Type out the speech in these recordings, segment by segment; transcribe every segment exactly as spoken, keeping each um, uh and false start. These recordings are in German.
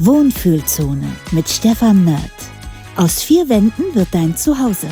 Wohnfühlzone mit Stefan Nerd. Aus vier Wänden wird dein Zuhause.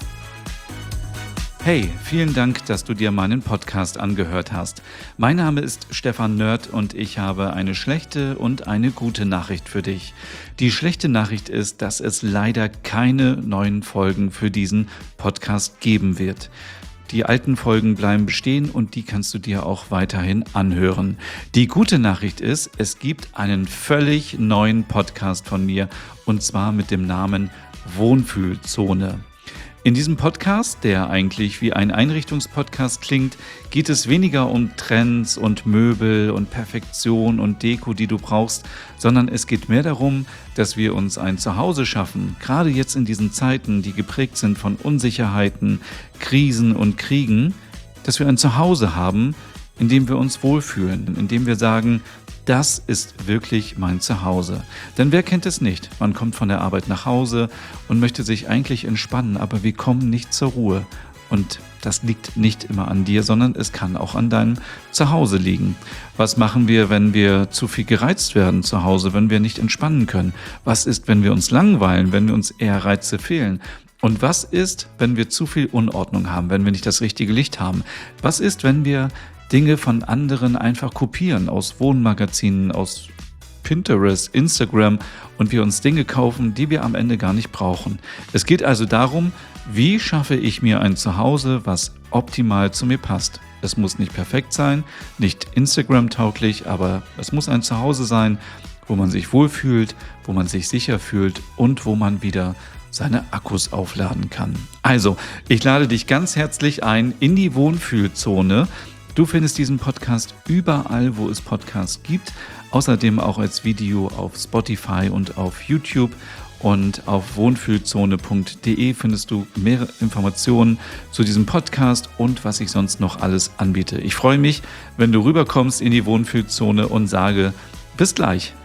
Hey, vielen Dank, dass du dir meinen Podcast angehört hast. Mein Name ist Stefan Nerd und ich habe eine schlechte und eine gute Nachricht für dich. Die schlechte Nachricht ist, dass es leider keine neuen Folgen für diesen Podcast geben wird. Die alten Folgen bleiben bestehen und die kannst du dir auch weiterhin anhören. Die gute Nachricht ist, es gibt einen völlig neuen Podcast von mir und zwar mit dem Namen Wohnfühlzone. In diesem Podcast, der eigentlich wie ein Einrichtungspodcast klingt, geht es weniger um Trends und Möbel und Perfektion und Deko, die du brauchst, sondern es geht mehr darum, dass wir uns ein Zuhause schaffen, gerade jetzt in diesen Zeiten, die geprägt sind von Unsicherheiten, Krisen und Kriegen, dass wir ein Zuhause haben, in dem wir uns wohlfühlen, in dem wir sagen, das ist wirklich mein Zuhause. Denn wer kennt es nicht? Man kommt von der Arbeit nach Hause und möchte sich eigentlich entspannen, aber wir kommen nicht zur Ruhe. Und das liegt nicht immer an dir, sondern es kann auch an deinem Zuhause liegen. Was machen wir, wenn wir zu viel gereizt werden zu Hause, wenn wir nicht entspannen können? Was ist, wenn wir uns langweilen, wenn uns eher Reize fehlen? Und was ist, wenn wir zu viel Unordnung haben, wenn wir nicht das richtige Licht haben? Was ist, wenn wir Dinge von anderen einfach kopieren, aus Wohnmagazinen, aus Pinterest, Instagram und wir uns Dinge kaufen, die wir am Ende gar nicht brauchen. Es geht also darum, wie schaffe ich mir ein Zuhause, was optimal zu mir passt. Es muss nicht perfekt sein, nicht Instagram-tauglich, aber es muss ein Zuhause sein, wo man sich wohlfühlt, wo man sich sicher fühlt und wo man wieder seine Akkus aufladen kann. Also, ich lade dich ganz herzlich ein in die Wohnfühlzone. Du findest diesen Podcast überall, wo es Podcasts gibt, außerdem auch als Video auf Spotify und auf YouTube. Und auf wohnfühlzone punkt de findest du mehr Informationen zu diesem Podcast und was ich sonst noch alles anbiete. Ich freue mich, wenn du rüberkommst in die Wohnfühlzone und sage bis gleich.